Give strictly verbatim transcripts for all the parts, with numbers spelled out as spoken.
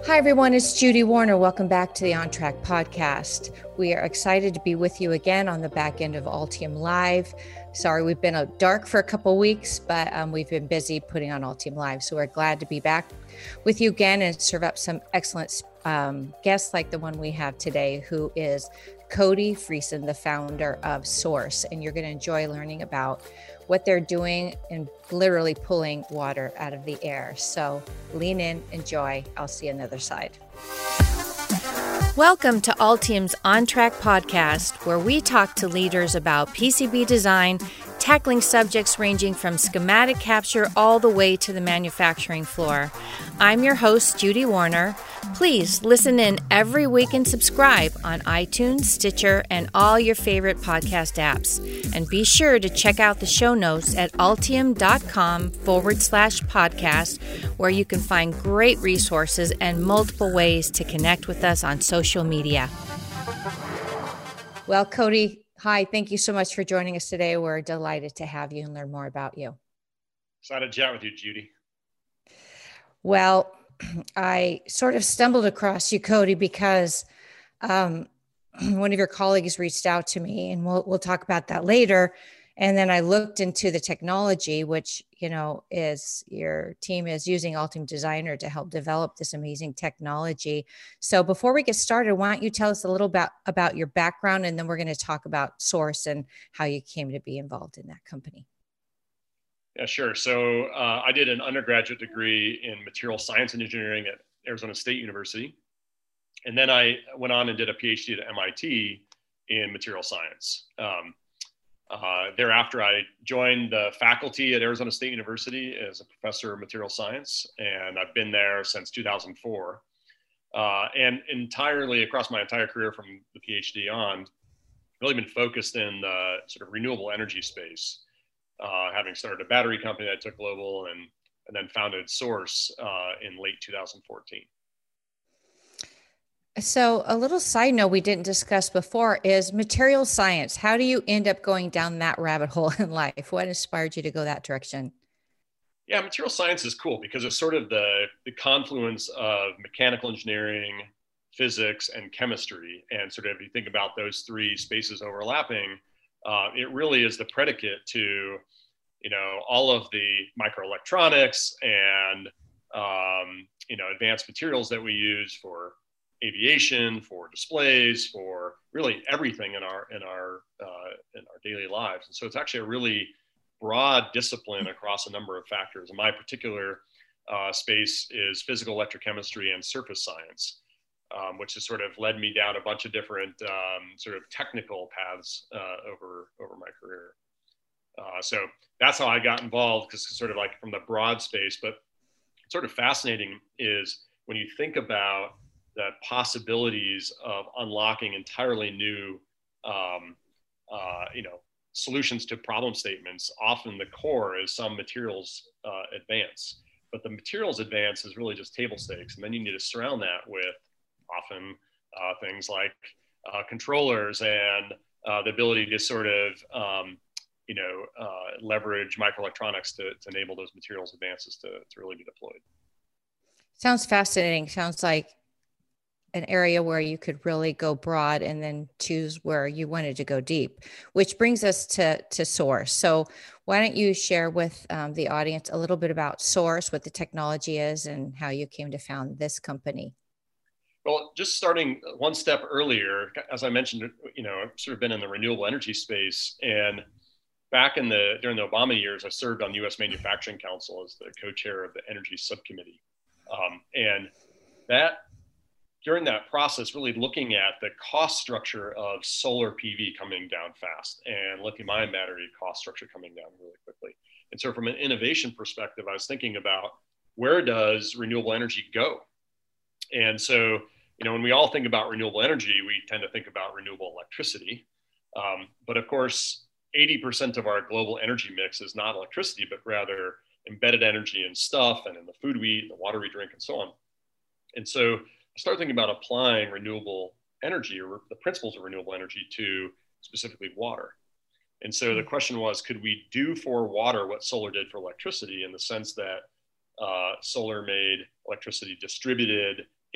Hi, everyone. It's Judy Warner. Welcome back to the On Track podcast. We are excited to be with you again on the back end of Altium Live. Sorry, we've been a dark for a couple weeks, but um, we've been busy putting on Altium Live. So we're glad to be back with you again and serve up some excellent um, guests like the one we have today, who is Cody Friesen, the founder of Source. And you're going to enjoy learning about what they're doing and literally pulling water out of the air. So lean in, enjoy. I'll see you on the other side. Welcome to Altium's On Track podcast, where we talk to leaders about P C B design, tackling subjects ranging from schematic capture all the way to the manufacturing floor. I'm your host, Judy Warner. Please listen in every week and subscribe on iTunes, Stitcher, and all your favorite podcast apps. And be sure to check out the show notes at altium.com forward slash podcast, where you can find great resources and multiple ways to connect with us on social media. Well, Cody, hi. Thank you so much for joining us today. We're delighted to have you and learn more about you. Excited to chat with you, Judy. Well, I sort of stumbled across you, Cody, because um, one of your colleagues reached out to me, and we'll we'll talk about that later. And then I looked into the technology, which, you know, is your team is using Altium Designer to help develop this amazing technology. So before we get started, why don't you tell us a little about, about your background, and then we're going to talk about Source and how you came to be involved in that company. Yeah, sure. So uh, I did an undergraduate degree in material science and engineering at Arizona State University. And then I went on and did a PhD at M I T in material science. Um, uh, thereafter, I joined the faculty at Arizona State University as a professor of material science, and I've been there since two thousand four. Uh, and entirely across my entire career from the PhD on, really been focused in the sort of renewable energy space. Uh, having started a battery company that took global, and, and then founded Source uh, in late two thousand fourteen. So a little side note we didn't discuss before is material science. How do you end up going down that rabbit hole in life? What inspired you to go that direction? Yeah, material science is cool because it's sort of the, the confluence of mechanical engineering, physics, and chemistry. And sort of if you think about those three spaces overlapping, Uh, it really is the predicate to, you know, all of the microelectronics and, um, you know, advanced materials that we use for aviation, for displays, for really everything in our in our uh, in our daily lives. And so it's actually a really broad discipline across a number of factors. And my particular uh, space is physical electrochemistry and surface science. Um, which has sort of led me down a bunch of different um, sort of technical paths uh, over over my career. Uh, so that's how I got involved, because sort of like from the broad space. But sort of fascinating is when you think about the possibilities of unlocking entirely new, um, uh, you know, solutions to problem statements. Often the core is some materials uh, advance, but the materials advance is really just table stakes, and then you need to surround that with often uh, things like uh, controllers and uh, the ability to sort of, um, you know, uh, leverage microelectronics to, to enable those materials advances to, to really be deployed. Sounds fascinating. Sounds like an area where you could really go broad and then choose where you wanted to go deep, which brings us to, to Source. So why don't you share with um, the audience a little bit about Source, what the technology is, and how you came to found this company? Well, just starting one step earlier, as I mentioned, you know, I've sort of been in the renewable energy space, and back in the, during the Obama years, I served on the U S Manufacturing Council as the co-chair of the Energy Subcommittee. Um, and that, during that process, really looking at the cost structure of solar P V coming down fast and lithium-ion battery cost structure coming down really quickly. And so from an innovation perspective, I was thinking about, where does renewable energy go? And so, you know, when we all think about renewable energy, we tend to think about renewable electricity. Um, but of course, eighty percent of our global energy mix is not electricity, but rather embedded energy in stuff and in the food we eat, the water we drink, and so on. And so I started thinking about applying renewable energy, or the principles of renewable energy, to specifically water. And so the question was, could we do for water what solar did for electricity, in the sense that uh, solar made electricity distributed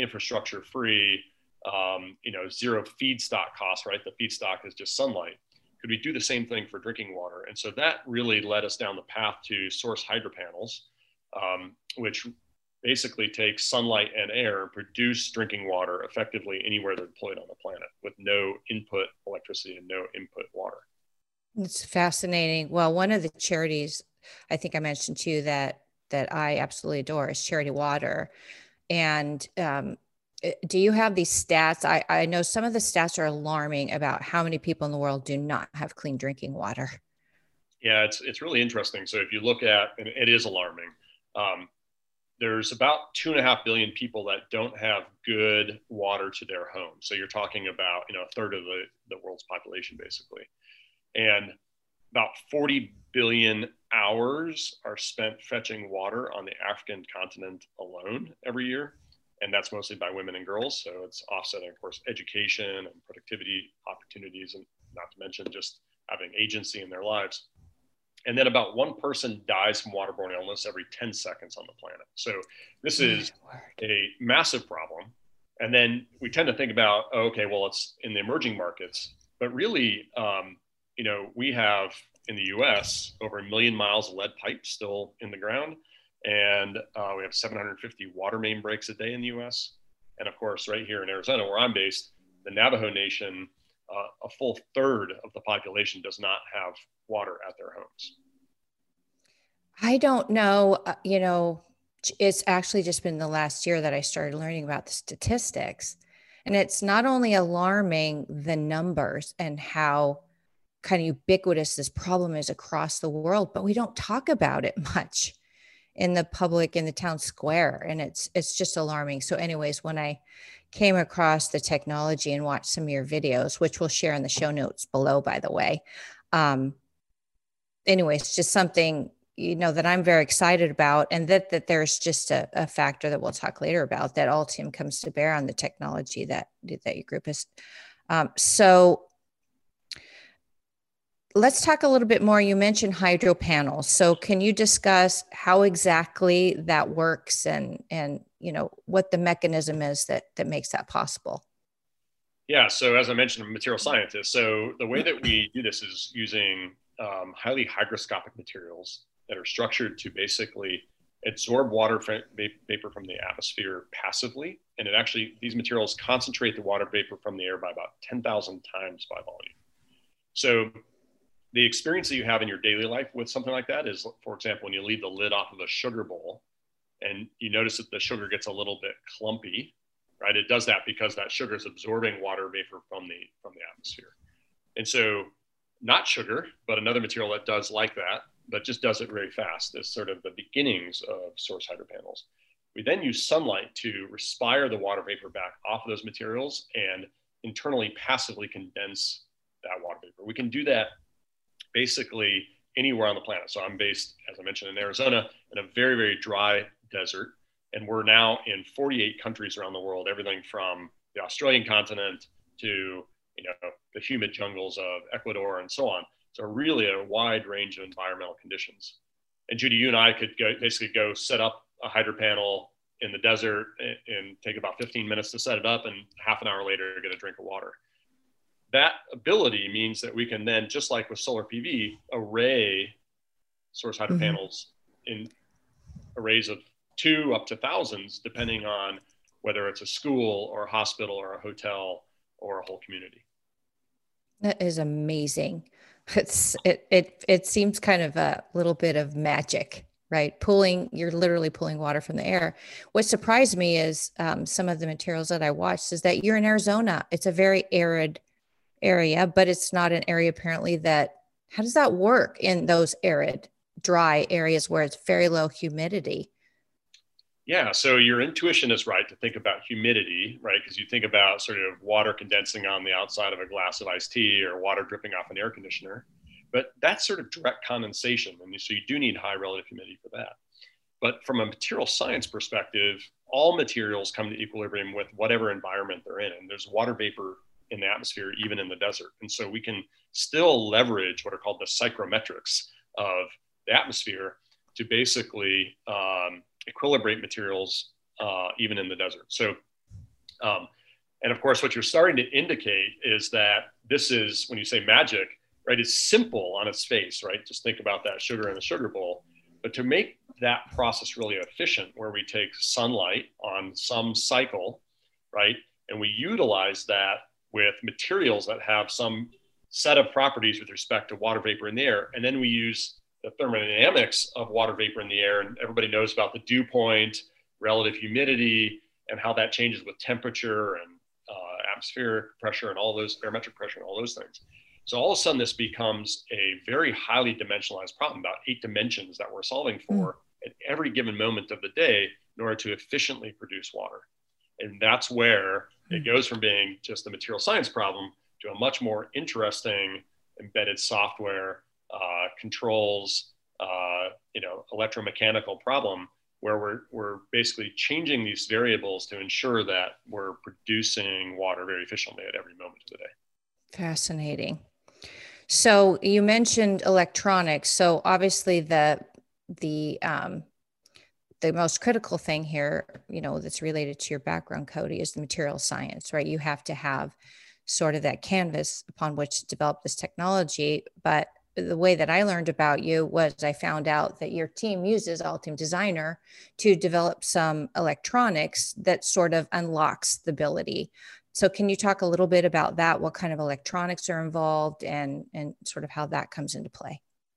infrastructure free, um, you know, zero feedstock costs, right? The feedstock is just sunlight. Could we do the same thing for drinking water? And so that really led us down the path to source hydro panels, um, which basically take sunlight and air and produce drinking water effectively anywhere they're deployed on the planet with no input electricity and no input water. It's fascinating. Well, one of the charities I think I mentioned to you that that I absolutely adore is Charity Water. And um, do you have these stats? I, I know some of the stats are alarming about how many people in the world do not have clean drinking water. Yeah, it's it's really interesting. So if you look at, and it is alarming, um, there's about two and a half billion people that don't have good water to their home. So you're talking about, you know, a third of the, the world's population, basically. And about forty billion hours are spent fetching water on the African continent alone every year. And that's mostly by women and girls. So it's offsetting, of course, education and productivity opportunities, and not to mention just having agency in their lives. And then about one person dies from waterborne illness every ten seconds on the planet. So this is a massive problem. And then we tend to think about, oh, okay, well, it's in the emerging markets. But really, um, you know, we have in the U S over a million miles of lead pipe still in the ground. And uh, we have seven hundred fifty water main breaks a day in the U S. And of course, right here in Arizona, where I'm based, the Navajo Nation, uh, a full third of the population does not have water at their homes. I don't know, uh, you know, it's actually just been the last year that I started learning about the statistics. And it's not only alarming the numbers and how kind of ubiquitous this problem is across the world, but we don't talk about it much in the public, in the town square. And it's, it's just alarming. So anyways, when I came across the technology and watched some of your videos, which we'll share in the show notes below, by the way. Um, anyways, just something, you know, that I'm very excited about, and that, that there's just a, a factor that we'll talk later about that Altium comes to bear on the technology that, that your group is. Um, so let's talk a little bit more. You mentioned hydro panels. So can you discuss how exactly that works and, and, you know, what the mechanism is that, that makes that possible? Yeah. So as I mentioned, I'm a material scientist. So the way that we do this is using um, highly hygroscopic materials that are structured to basically absorb water vapor from the atmosphere passively. And it actually, these materials concentrate the water vapor from the air by about ten thousand times by volume. So the experience that you have in your daily life with something like that is, for example, when you leave the lid off of a sugar bowl and you notice that the sugar gets a little bit clumpy, right? It does that because that sugar is absorbing water vapor from the, from the atmosphere. And so not sugar, but another material that does like that, but just does it very fast, is sort of the beginnings of source hydro panels. We then use sunlight to respire the water vapor back off of those materials and internally passively condense that water vapor. We can do that basically anywhere on the planet. So I'm based, as I mentioned, in Arizona, in a very, very dry desert. And we're now in forty-eight countries around the world, everything from the Australian continent to, you know, the humid jungles of Ecuador and so on. So really a wide range of environmental conditions. And Judy, you and I could go, basically go set up a hydro panel in the desert and, and take about fifteen minutes to set it up, and half an hour later get a drink of water. That ability means that we can then, just like with solar P V, array source hydro mm-hmm. panels in arrays of two up to thousands, depending on whether it's a school or a hospital or a hotel or a whole community. That is amazing. It's, it, it, it seems kind of a little bit of magic, right? Pulling, you're literally pulling water from the air. What surprised me is um, some of the materials that I watched is that you're in Arizona. It's a very arid area, but it's not an area apparently that, how does that work in those arid, dry areas where it's very low humidity? Yeah, so your intuition is right to think about humidity, right? Because you think about sort of water condensing on the outside of a glass of iced tea or water dripping off an air conditioner. But that's sort of direct condensation. And so you do need high relative humidity for that. But from a material science perspective, all materials come to equilibrium with whatever environment they're in. And there's water vapor in the atmosphere, even in the desert. And so we can still leverage what are called the psychrometrics of the atmosphere to basically um, equilibrate materials uh, even in the desert. So Um, and of course, what you're starting to indicate is that this is, when you say magic, right, it's simple on its face, right? Just think about that sugar in a sugar bowl. But to make that process really efficient, where we take sunlight on some cycle, right, and we utilize that with materials that have some set of properties with respect to water vapor in the air, and then we use the thermodynamics of water vapor in the air, and everybody knows about the dew point, relative humidity, and how that changes with temperature and uh, atmospheric pressure and all those, barometric pressure and all those things. So all of a sudden, this becomes a very highly dimensionalized problem, about eight dimensions that we're solving for mm. at every given moment of the day in order to efficiently produce water. And that's where mm. it goes from being just a material science problem to a much more interesting embedded software, uh, controls, uh, you know, electromechanical problem, where we're, we're basically changing these variables to ensure that we're producing water very efficiently at every moment of the day. Fascinating. So you mentioned electronics. So obviously the, the, um, the most critical thing here, you know, that's related to your background, Cody, is the material science, right? You have to have sort of that canvas upon which to develop this technology. But the way that I learned about you was I found out that your team uses Altium Designer to develop some electronics that sort of unlocks the ability. So can you talk a little bit about that? What kind of electronics are involved and, and sort of how that comes into play?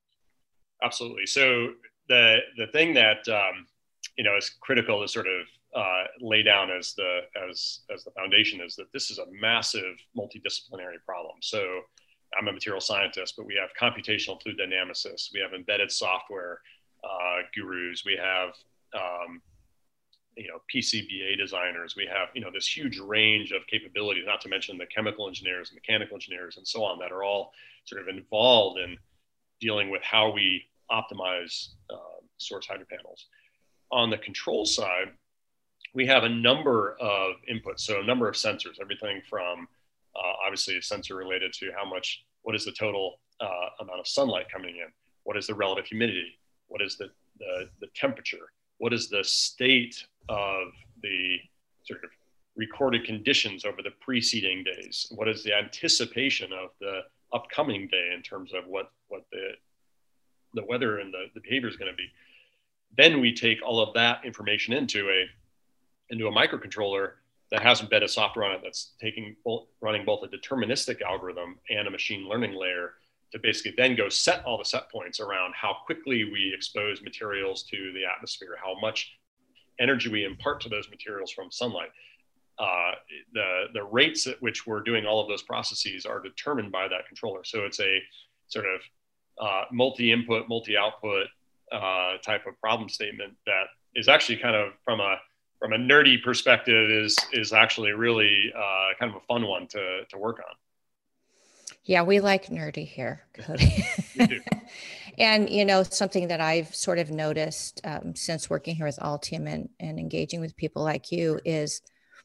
Absolutely. So the, the thing that, um, you know, is critical to sort of uh, lay down as the, as, as the foundation is that this is a massive multidisciplinary problem. So I'm a material scientist, but we have computational fluid dynamicists, we have embedded software uh, gurus, we have, um, you know, P C B A designers, we have, you know, this huge range of capabilities, not to mention the chemical engineers, mechanical engineers, and so on, that are all sort of involved in dealing with how we optimize uh, source hydro panels. On the control side, we have a number of inputs, so a number of sensors, everything from uh, obviously a sensor related to how much, what is the total uh, amount of sunlight coming in, what is the relative humidity, what is the, the, the temperature, what is the state of the sort of recorded conditions over the preceding days, what is the anticipation of the upcoming day in terms of what, what the, the weather and the, the behavior is going to be. Then we take all of that information into a, into a microcontroller that has embedded software on it that's taking both, running both a deterministic algorithm and a machine learning layer to basically then go set all the set points around how quickly we expose materials to the atmosphere, how much energy we impart to those materials from sunlight. Uh, the, the rates at which we're doing all of those processes are determined by that controller. So it's a sort of uh, multi-input, multi-output uh, type of problem statement that is actually kind of from a from a nerdy perspective is is actually really uh, kind of a fun one to to work on. Yeah, we like nerdy here, Cody. We do. And, you know, something that I've sort of noticed um, since working here with Altium and, and engaging with people like you is,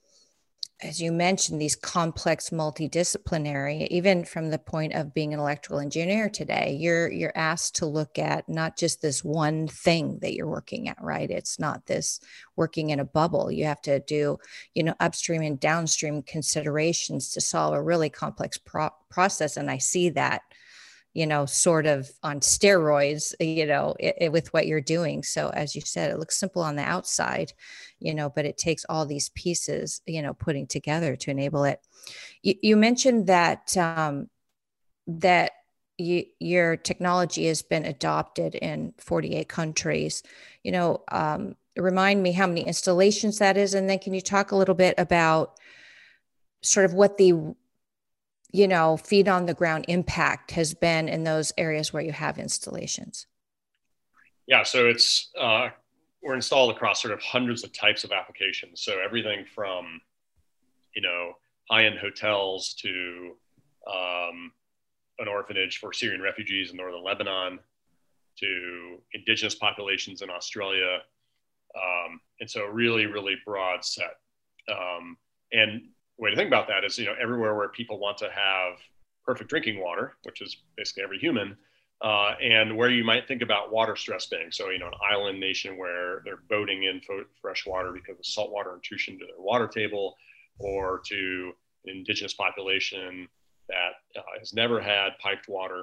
as you mentioned, these complex multidisciplinary, even from the point of being an electrical engineer today, you're you're asked to look at not just this one thing that you're working at, right? It's not this working in a bubble. You have to do, you know, upstream and downstream considerations to solve a really complex pro- process. And I see that, you know, sort of on steroids, you know, it, it, with what you're doing. So as you said, it looks simple on the outside, you know, but it takes all these pieces, you know, putting together to enable it. You, you mentioned that, um, that you, your technology has been adopted in forty-eight countries, you know, um, remind me how many installations that is. And then can you talk a little bit about sort of what the you know, feet on the ground impact has been in those areas where you have installations? Yeah, so it's, uh, we're installed across sort of hundreds of types of applications. So everything from, you know, high-end hotels to um, an orphanage for Syrian refugees in northern Lebanon, to indigenous populations in Australia. Um, and so a really, really broad set. Um, and the way to think about that is, you know, everywhere where people want to have perfect drinking water, which is basically every human, uh, and where you might think about water stress being. So, you know, an island nation where they're boating in fo- fresh water because of saltwater intrusion to their water table, or to an indigenous population that uh, has never had piped water,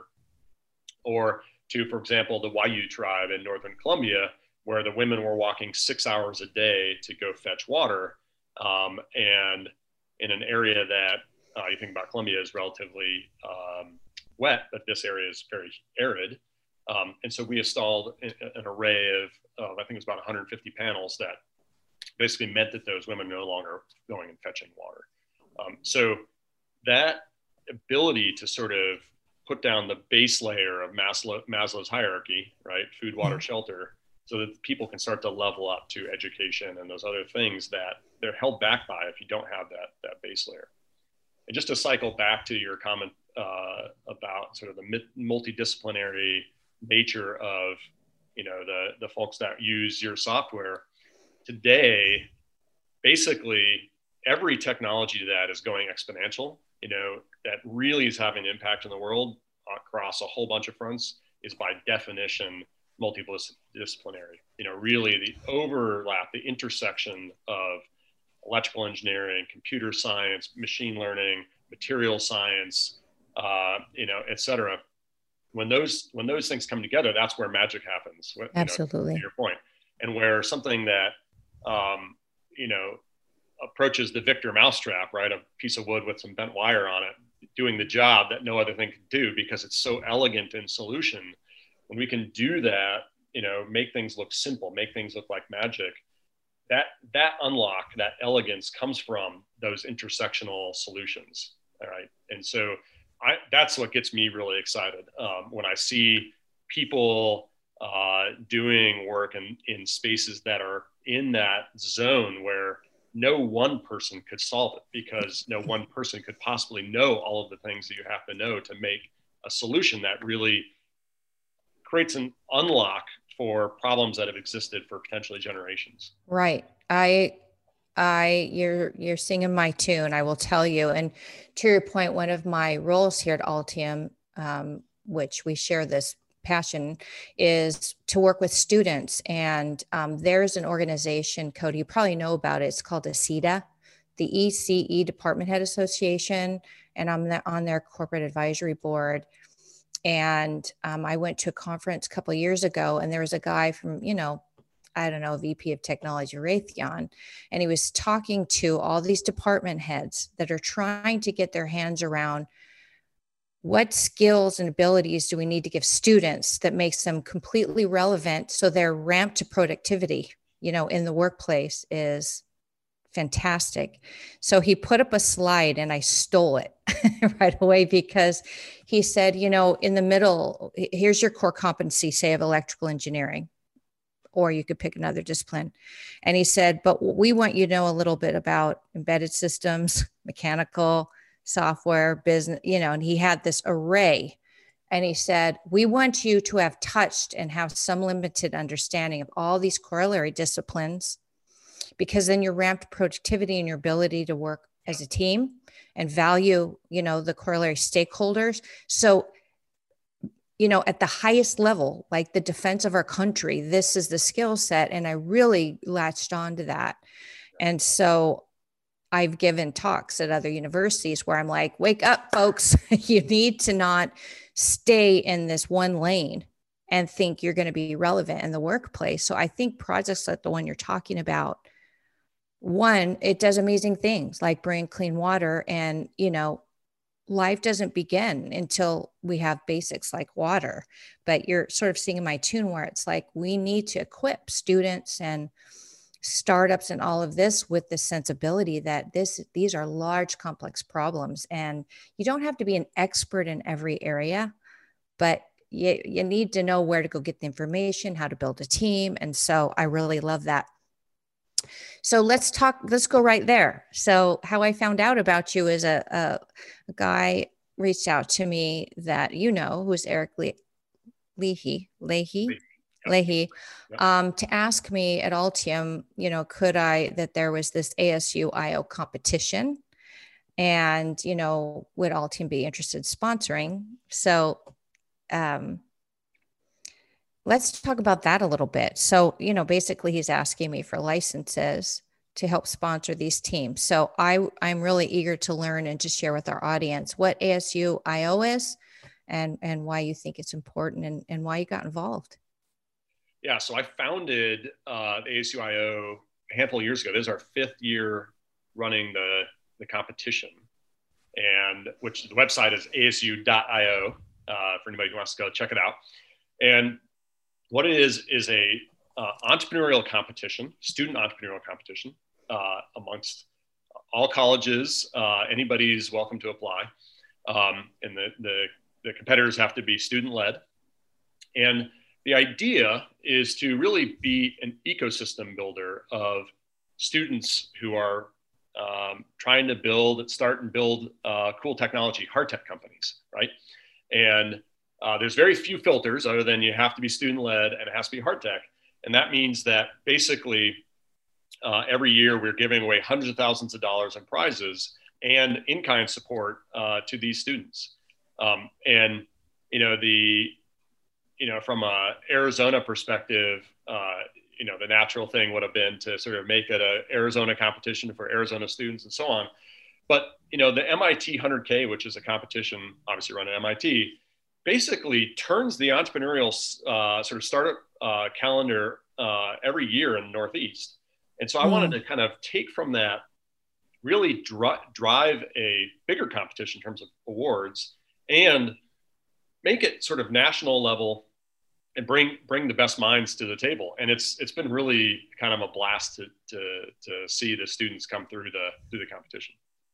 or to, for example, the Wayuu tribe in northern Colombia, where the women were walking six hours a day to go fetch water. Um, and in an area that uh, you think about Colombia is relatively um, wet, but this area is very arid. Um, and so we installed an, an array of, uh, I think it was about one hundred fifty panels that basically meant that those women no longer going and fetching water. Um, so that ability to sort of put down the base layer of Maslow, Maslow's hierarchy, right? Food, water, shelter, so that people can start to level up to education and those other things that they're held back by if you don't have that, that base layer. And just to cycle back to your comment uh, about sort of the multidisciplinary nature of, you know, the, the folks that use your software today, basically every technology that is going exponential, you know, that really is having an impact in the world across a whole bunch of fronts is by definition multidisciplinary. You know, really the overlap, the intersection of electrical engineering, computer science, machine learning, material science, uh, you know, et cetera. When those when those things come together, that's where magic happens. You know, Absolutely. to your point, and where something that um, you know approaches the Victor mousetrap, right, a piece of wood with some bent wire on it, doing the job that no other thing can do because it's so elegant in solution. When we can do that, you know, make things look simple, make things look like magic, that that unlock, that elegance comes from those intersectional solutions. All right. And so I, that's what gets me really excited um, when I see people uh, doing work in, in spaces that are in that zone where no one person could solve it, because no one person could possibly know all of the things that you have to know to make a solution that really creates an unlock for problems that have existed for potentially generations. Right. I, I, you're, you're singing my tune, I will tell you. And to your point, one of my roles here at Altium, um, which we share this passion, is to work with students. And um, there's an organization, Cody, you probably know about it. It's called ACEDA, the E C E Department Head Association. And I'm on their corporate advisory board. And um, I went to a conference a couple of years ago, and there was a guy from, you know, I don't know, V P of Technology, Raytheon, and he was talking to all these department heads that are trying to get their hands around what skills and abilities do we need to give students that makes them completely relevant so their ramp to productivity, you know, in the workplace is fantastic. So he put up a slide and I stole it right away, because he said, you know, in the middle, here's your core competency, say, of electrical engineering, or you could pick another discipline. And he said, but we want you to know a little bit about embedded systems, mechanical, software, business, you know, and he had this array. And he said, we want you to have touched and have some limited understanding of all these corollary disciplines, because then your ramped productivity and your ability to work as a team and value, you know, the corollary stakeholders. So, you know, at the highest level, like the defense of our country, this is the skill set. And I really latched on to that. And so I've given talks at other universities where I'm like, wake up, folks, you need to not stay in this one lane and think you're going to be relevant in the workplace. So I think projects like the one you're talking about, one, it does amazing things like bring clean water, and, you know, life doesn't begin until we have basics like water. But you're sort of singing my tune where it's like, we need to equip students and startups and all of this with the sensibility that this, these are large, complex problems. And you don't have to be an expert in every area, but you, you need to know where to go get the information, how to build a team. And so I really love that. So let's talk, let's go right there. So how I found out about you is a, a, a guy reached out to me that, you know, who's Eric Le- Leahy, Leahy, Leahy, um, to ask me at Altium, you know, could I, that there was this A S U I O competition, and, you know, would Altium be interested in sponsoring? So, um, let's talk about that a little bit. So, you know, basically he's asking me for licenses to help sponsor these teams. So I, I'm really eager to learn and to share with our audience what A S U I O is and, and why you think it's important and, and why you got involved. Yeah, so I founded uh, the A S U I O a handful of years ago. This is our fifth year running the, the competition, and which the website is A S U dot I O uh, for anybody who wants to go check it out. And what it is is a uh, entrepreneurial competition, student entrepreneurial competition uh, amongst all colleges. Uh, anybody's welcome to apply, um, and the, the the competitors have to be student led. And the idea is to really be an ecosystem builder of students who are um, trying to build, start and build uh, cool technology, hard tech companies, right? And uh, there's very few filters other than you have to be student led and it has to be hard tech. And that means that basically uh, every year we're giving away hundreds of thousands of dollars in prizes and in-kind support uh, to these students. Um, and, you know, the, you know, from a Arizona perspective, uh, you know, the natural thing would have been to sort of make it a Arizona competition for Arizona students and so on. But, you know, the M I T one hundred K, which is a competition obviously run at M I T, basically turns the entrepreneurial uh, sort of startup uh, calendar uh, every year in the Northeast. And so I mm. wanted to kind of take from that, really dri- drive a bigger competition in terms of awards and make it sort of national level and bring bring the best minds to the table. And it's it's been really kind of a blast to to to see the students come through the through the competition.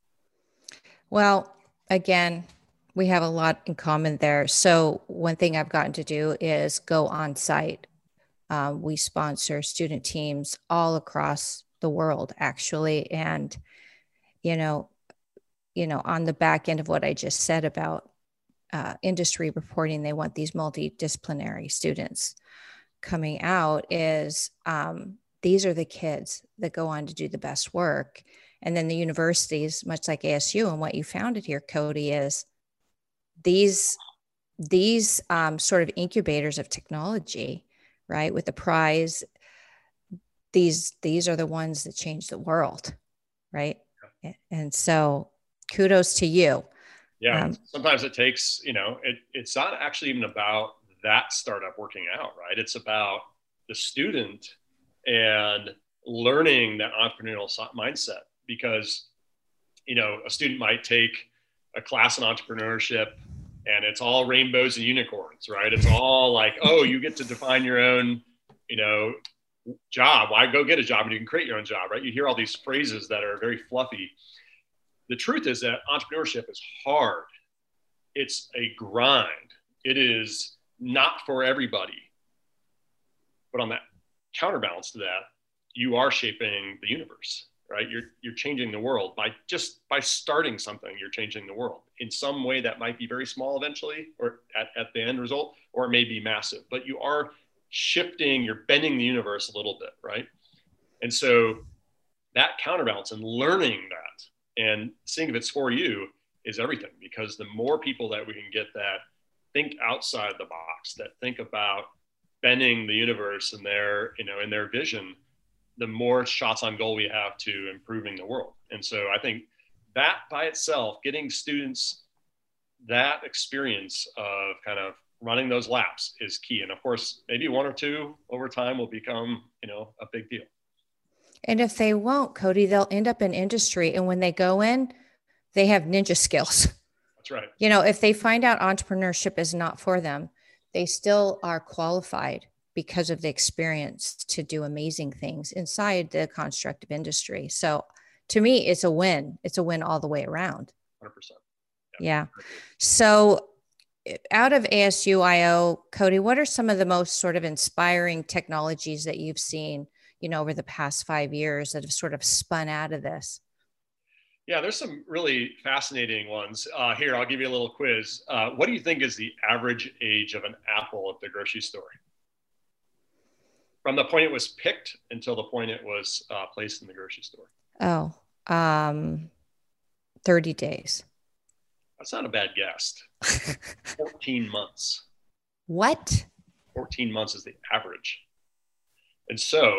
Well, again, we have a lot in common there. So one thing I've gotten to do is go on site. Um, we sponsor student teams all across the world, actually. And, you know, you know, on the back end of what I just said about uh, industry reporting, they want these multidisciplinary students coming out is um, these are the kids that go on to do the best work. And then the universities, much like A S U and what you founded here, Cody, is these, these um, sort of incubators of technology, right? With the prize, these, these are the ones that change the world, right? And so kudos to you. Yeah, um, sometimes it takes, you know, it, it's not actually even about that startup working out, right? It's about the student and learning that entrepreneurial mindset, because, you know, a student might take a class in entrepreneurship and it's all rainbows and unicorns, right? It's all like, oh, you get to define your own, you know, job. Why go get a job and you can create your own job, right? You hear all these phrases that are very fluffy. The truth is that entrepreneurship is hard. It's a grind. It is not for everybody. But on that counterbalance to that, you are shaping the universe, right? You're, you're changing the world by just by starting something. You're changing the world in some way that might be very small eventually, or at, at the end result, or it may be massive, but you are shifting, you're bending the universe a little bit, right? And so that counterbalance and learning that and seeing if it's for you is everything, because the more people that we can get that think outside the box, that think about bending the universe in their, you know, in their vision, the more shots on goal we have to improving the world. And so I think that by itself, getting students that experience of kind of running those laps is key. And of course, maybe one or two over time will become, you know, a big deal. And if they won't, Cody, they'll end up in industry. And when they go in, they have ninja skills. That's right. You know, if they find out entrepreneurship is not for them, they still are qualified because of the experience to do amazing things inside the construct of industry. So to me, it's a win. It's a win all the way around. one hundred percent. Yeah. yeah. So out of A S U I O, Cody, what are some of the most sort of inspiring technologies that you've seen, you know, over the past five years that have sort of spun out of this? Yeah, there's some really fascinating ones. Uh, here, I'll give you a little quiz. Uh, what do you think is the average age of an apple at the grocery store? From the point it was picked until the point it was uh, placed in the grocery store. Oh, um, thirty days. That's not a bad guess. fourteen months. What? fourteen months is the average. And so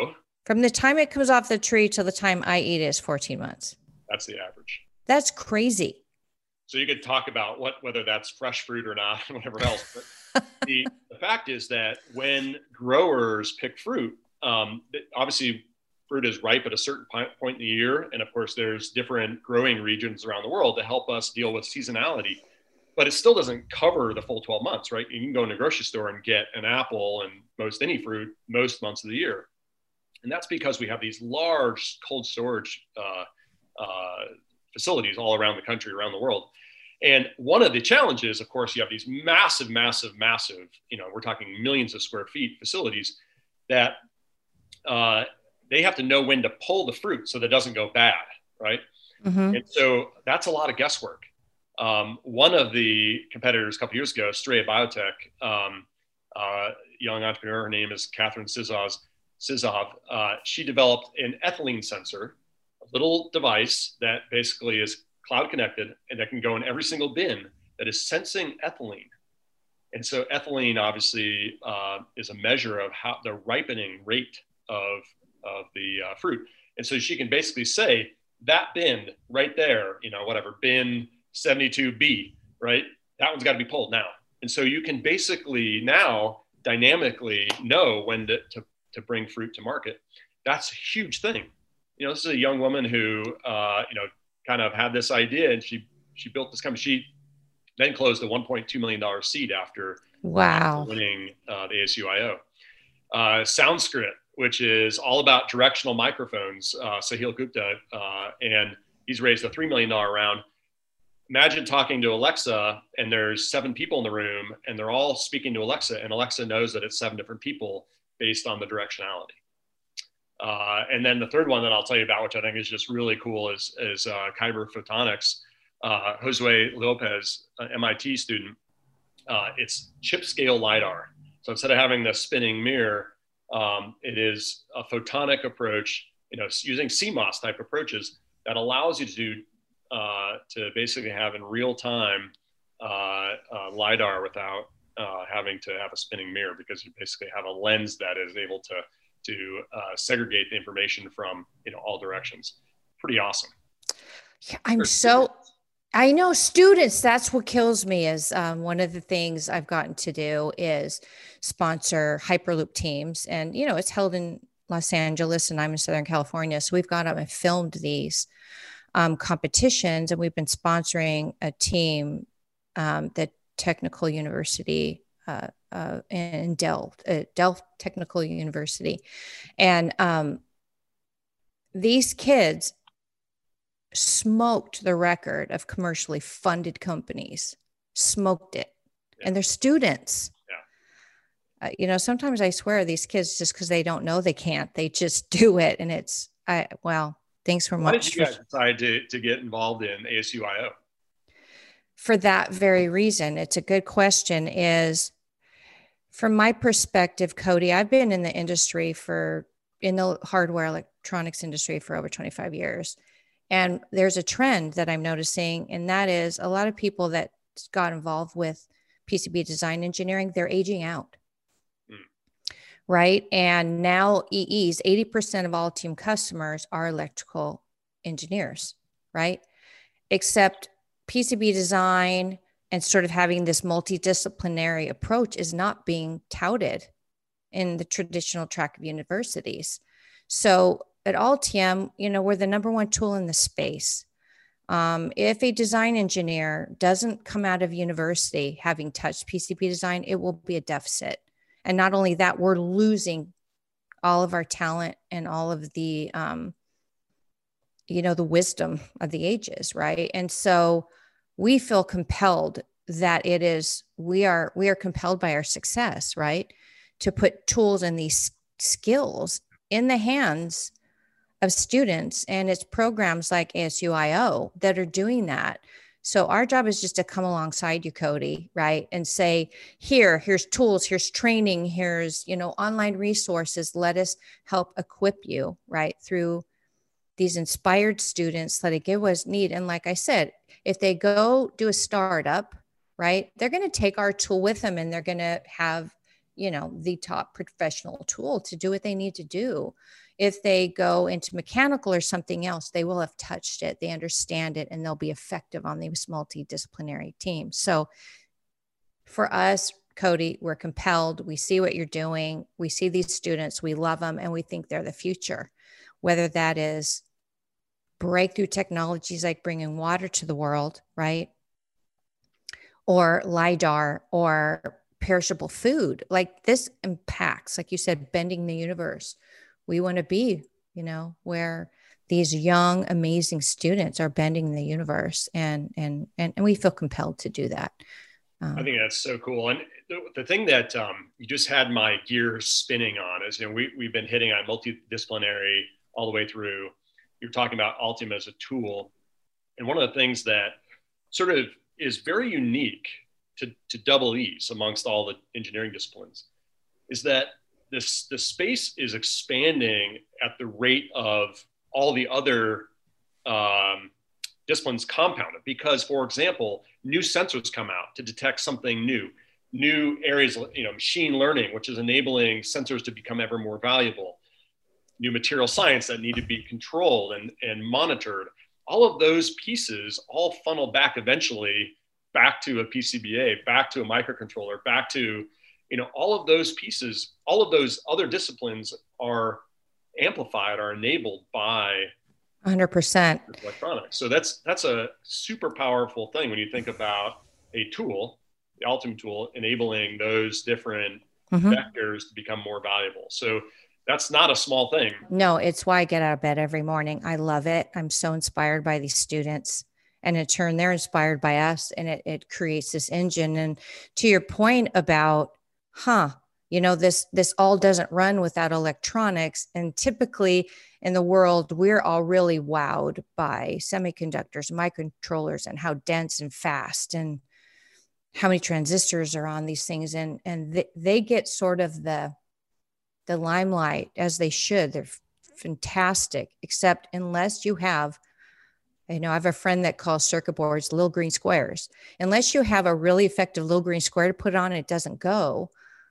From the time it comes off the tree till the time I eat it is fourteen months. That's the average. That's crazy. So you could talk about what whether that's fresh fruit or not, whatever else. But the, the fact is that when growers pick fruit, um, obviously fruit is ripe at a certain point in the year. And of course, there's different growing regions around the world to help us deal with seasonality. But it still doesn't cover the full twelve months, right? You can go in a grocery store and get an apple and most any fruit most months of the year. And that's because we have these large cold storage uh, uh, facilities all around the country, around the world. And one of the challenges, of course, you have these massive, massive, massive, you know, we're talking millions of square feet facilities that uh, they have to know when to pull the fruit so that it doesn't go bad, right? Mm-hmm. And so that's a lot of guesswork. Um, one of the competitors a couple years ago, Straya Biotech, um, uh, young entrepreneur, her name is Catherine Sizov, Sizov uh, she developed an ethylene sensor, a little device that basically is cloud connected and that can go in every single bin that is sensing ethylene. And so ethylene obviously uh, is a measure of how the ripening rate of, of the uh, fruit. And so she can basically say that bin right there, you know, whatever, bin seventy-two B, right? That one's got to be pulled now. And so you can basically now dynamically know when to, to, to bring fruit to market. That's a huge thing. You know, this is a young woman who, uh, you know, kind of had this idea and she, she built this company. She then closed a one point two million dollars seed after wow. winning uh, the A S U I O. Uh, Soundscript, which is all about directional microphones, uh, Sahil Gupta, uh, and he's raised a three million dollars round. Imagine talking to Alexa and there's seven people in the room and they're all speaking to Alexa and Alexa knows that it's seven different people based on the directionality. Uh, and then the third one that I'll tell you about, which I think is just really cool, is, is uh, Kyber Photonics. Uh, Josue Lopez, an M I T student, uh, it's chip scale LiDAR. So instead of having the spinning mirror, um, it is a photonic approach, you know, using C MOS type approaches that allows you to do Uh, to basically have in real time uh, uh, LiDAR without uh, having to have a spinning mirror, because you basically have a lens that is able to to uh, segregate the information from, you know, all directions. Pretty awesome. Yeah, I'm so, I know students, that's what kills me is um, one of the things I've gotten to do is sponsor Hyperloop teams. And, you know, it's held in Los Angeles and I'm in Southern California. So we've gone up and filmed these Um, competitions, and we've been sponsoring a team, um, the Technical University uh, uh, in Delft, uh, Delft Technical University, and um, these kids smoked the record of commercially funded companies, smoked it, yeah. And they're students. Yeah. Uh, you know, sometimes I swear these kids, just because they don't know they can't, they just do it, and it's I well. Thanks for much. Why did you guys for, decide to, to get involved in A S U I O? For that very reason. It's a good question. Is from my perspective, Cody, I've been in the industry for, in the hardware electronics industry for over twenty-five years. And there's a trend that I'm noticing, and that is a lot of people that got involved with P C B design engineering, they're aging out. Right. And now E Es, eighty percent of Altium customers are electrical engineers, right? Except P C B design and sort of having this multidisciplinary approach is not being touted in the traditional track of universities. So at Altium, you know, we're the number one tool in the space. Um, if a design engineer doesn't come out of university having touched P C B design, it will be a deficit. And not only that, we're losing all of our talent and all of the, um, you know, the wisdom of the ages, right? And so we feel compelled that it is, we are, we are compelled by our success, right? To put tools and these skills in the hands of students. And it's programs like A S U I O that are doing that. So our job is just to come alongside you, Cody, right? And say, here, here's tools, here's training, here's, you know, online resources. Let us help equip you, right? Through these inspired students, let it give us need. And like I said, if they go do a startup, right, they're going to take our tool with them and they're going to have, you know, the top professional tool to do what they need to do. if they go into mechanical or something else, they will have touched it, they understand it, and they'll be effective on these multidisciplinary teams. So for us, Cody, we're compelled. We see what you're doing. We see these students, we love them, and we think they're the future, whether that is breakthrough technologies like bringing water to the world, right? Or LIDAR or perishable food. Like this impacts, like you said, bending the universe. We want to be, you know, where these young, amazing students are bending the universe, and and and, and we feel compelled to do that. Um, I think that's so cool. And the, the thing that um, you just had my gears spinning on is, you know, we, we've been hitting on multidisciplinary all the way through. You're talking about Altium as a tool. And one of the things that sort of is very unique to, to double E's amongst all the engineering disciplines is that this, the space is expanding at the rate of all the other um, disciplines compounded. Because, for example, new sensors come out to detect something new, new areas, you know, machine learning, which is enabling sensors to become ever more valuable, new material science that need to be controlled and, and monitored. All of those pieces all funnel back eventually back to a P C B A, back to a microcontroller, back to, you know, all of those pieces, all of those other disciplines are amplified, are enabled by one hundred percent electronics. So that's, that's a super powerful thing when you think about a tool, the Altium tool, enabling those different mm-hmm. vectors to become more valuable. So that's not a small thing. No, it's why I get out of bed every morning. I love it. I'm so inspired by these students, and in turn, they're inspired by us, and it, it creates this engine. And to your point about, huh, you know, this, this all doesn't run without electronics. And typically in the world, we're all really wowed by semiconductors, microcontrollers, and how dense and fast and how many transistors are on these things. And, and th- they get sort of the, the limelight, as they should. They're f- fantastic, except unless you have, you know, I have a friend that calls circuit boards little green squares. Unless you have a really effective little green square to put on, it doesn't go.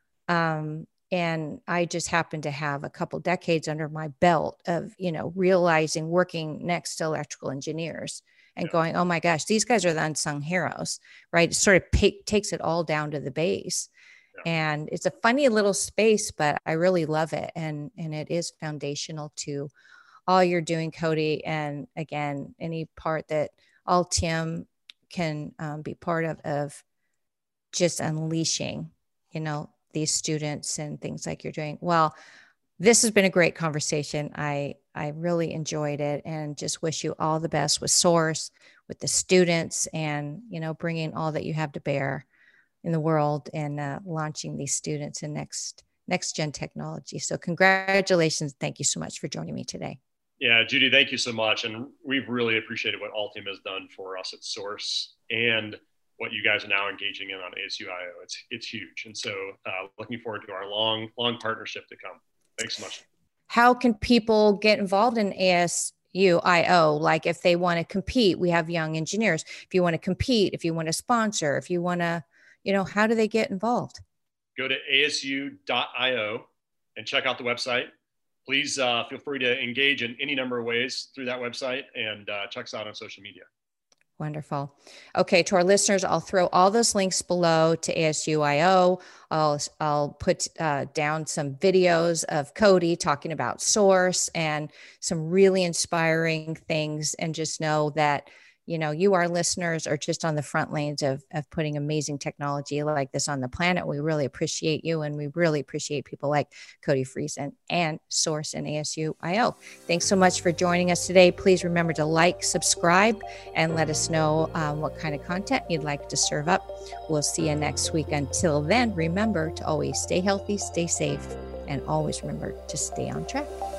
Um, and I just happen to have a couple decades under my belt of, you know, realizing, working next to electrical engineers and yeah. going, oh my gosh, these guys are the unsung heroes, right? It sort of pay, takes it all down to the base. Yeah. And it's a funny little space, but I really love it. And, and it is foundational to all you're doing, Cody. And again, any part that Altium can um, be part of, of just unleashing, you know, these students and things like you're doing. Well, this has been a great conversation. I, I really enjoyed it, and just wish you all the best with Source, with the students, and, you know, bringing all that you have to bear in the world, and uh, launching these students in next, next gen technology. So congratulations. Thank you so much for joining me today. Yeah, Judy, thank you so much. And we've really appreciated what Altium has done for us at Source, and what you guys are now engaging in on A S U I O. It's, it's huge. And so uh, looking forward to our long, long partnership to come. Thanks so much. How can people get involved in A S U I O? Like if they want to compete, we have young engineers. If you want to compete, if you want to sponsor, if you want to, you know, how do they get involved? Go to A S U dot I O and check out the website. Please uh, feel free to engage in any number of ways through that website, and uh, check us out on social media. Wonderful. Okay, to our listeners, I'll throw all those links below to A S U I O. I'll, I'll put uh, down some videos of Cody talking about Source and some really inspiring things. And just know that, you know, you, our listeners, are just on the front lanes of, of putting amazing technology like this on the planet. We really appreciate you, and we really appreciate people like Cody Friesen and Source and A S U I O. Thanks so much for joining us today. Please remember to like, subscribe, and let us know um, what kind of content you'd like to serve up. We'll see you next week. Until then, remember to always stay healthy, stay safe, and always remember to stay on track.